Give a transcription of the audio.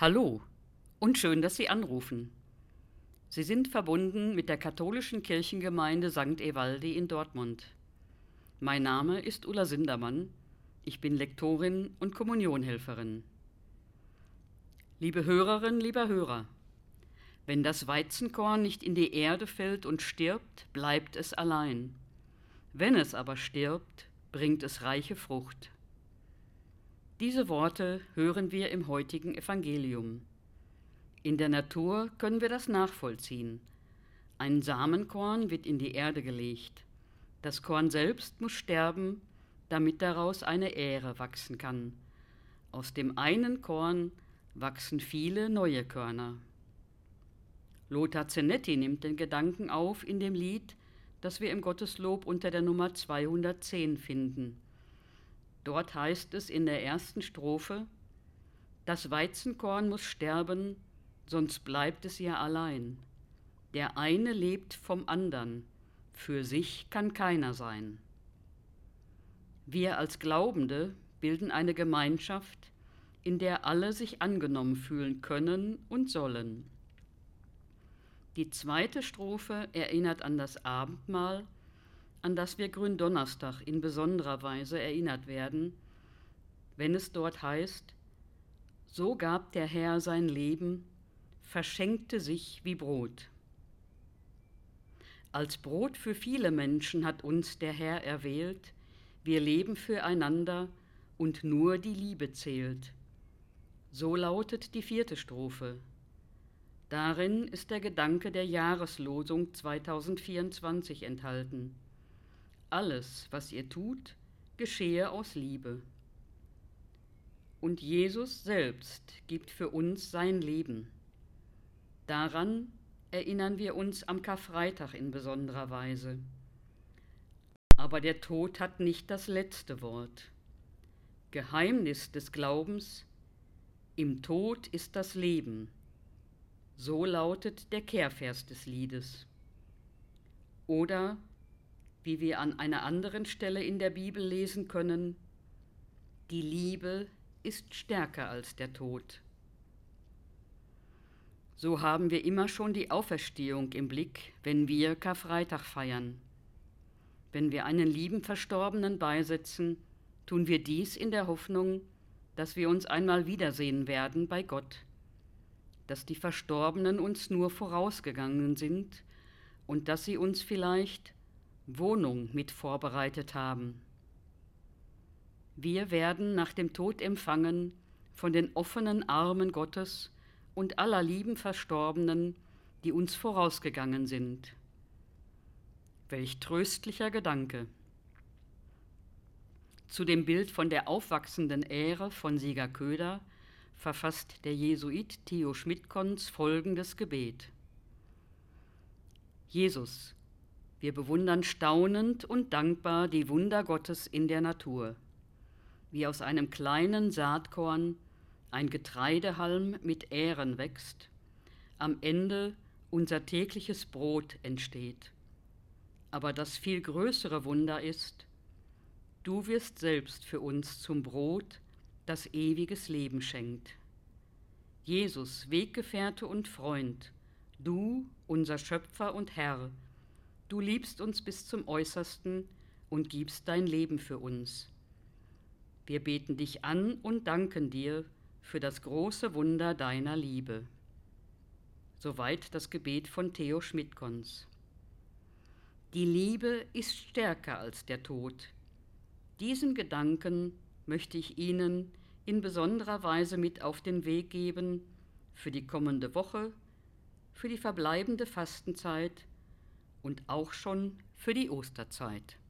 Hallo und schön, dass Sie anrufen. Sie sind verbunden mit der katholischen Kirchengemeinde St. Evaldi in Dortmund. Mein Name ist Ulla Sindermann. Ich bin Lektorin und Kommunionhelferin. Liebe Hörerinnen, lieber Hörer, wenn das Weizenkorn nicht in die Erde fällt und stirbt, bleibt es allein. Wenn es aber stirbt, bringt es reiche Frucht. Diese Worte hören wir im heutigen Evangelium. In der Natur können wir das nachvollziehen. Ein Samenkorn wird in die Erde gelegt. Das Korn selbst muss sterben, damit daraus eine Ähre wachsen kann. Aus dem einen Korn wachsen viele neue Körner. Lothar Zenetti nimmt den Gedanken auf in dem Lied, das wir im Gotteslob unter der Nummer 210 finden. Dort heißt es in der ersten Strophe: Das Weizenkorn muss sterben, sonst bleibt es ja allein. Der eine lebt vom andern, für sich kann keiner sein. Wir als Glaubende bilden eine Gemeinschaft, in der alle sich angenommen fühlen können und sollen. Die zweite Strophe erinnert an das Abendmahl, an das wir Gründonnerstag in besonderer Weise erinnert werden, wenn es dort heißt: So gab der Herr sein Leben, verschenkte sich wie Brot. Als Brot für viele Menschen hat uns der Herr erwählt, wir leben füreinander und nur die Liebe zählt. So lautet die vierte Strophe. Darin ist der Gedanke der Jahreslosung 2024 enthalten. Alles, was ihr tut, geschehe aus Liebe. Und Jesus selbst gibt für uns sein Leben. Daran erinnern wir uns am Karfreitag in besonderer Weise. Aber der Tod hat nicht das letzte Wort. Geheimnis des Glaubens: Im Tod ist das Leben. So lautet der Kehrvers des Liedes. Oder, wie wir an einer anderen Stelle in der Bibel lesen können: Die Liebe ist stärker als der Tod. So haben wir immer schon die Auferstehung im Blick, wenn wir Karfreitag feiern. Wenn wir einen lieben Verstorbenen beisetzen, tun wir dies in der Hoffnung, dass wir uns einmal wiedersehen werden bei Gott, dass die Verstorbenen uns nur vorausgegangen sind und dass sie uns vielleicht Wohnung mit vorbereitet haben. Wir werden nach dem Tod empfangen von den offenen Armen Gottes und aller lieben Verstorbenen, die uns vorausgegangen sind. Welch tröstlicher Gedanke! Zu dem Bild von der aufwachsenden Ähre von Sieger Köder verfasst der Jesuit Theo Schmidtkonz folgendes Gebet. Jesus, wir bewundern staunend und dankbar die Wunder Gottes in der Natur, wie aus einem kleinen Saatkorn ein Getreidehalm mit Ähren wächst, am Ende unser tägliches Brot entsteht. Aber das viel größere Wunder ist: Du wirst selbst für uns zum Brot, das ewiges Leben schenkt. Jesus, Weggefährte und Freund, du, unser Schöpfer und Herr, du liebst uns bis zum Äußersten und gibst dein Leben für uns. Wir beten dich an und danken dir für das große Wunder deiner Liebe. Soweit das Gebet von Theo Schmidtkonz. Die Liebe ist stärker als der Tod. Diesen Gedanken möchte ich Ihnen in besonderer Weise mit auf den Weg geben für die kommende Woche, für die verbleibende Fastenzeit und auch schon für die Osterzeit.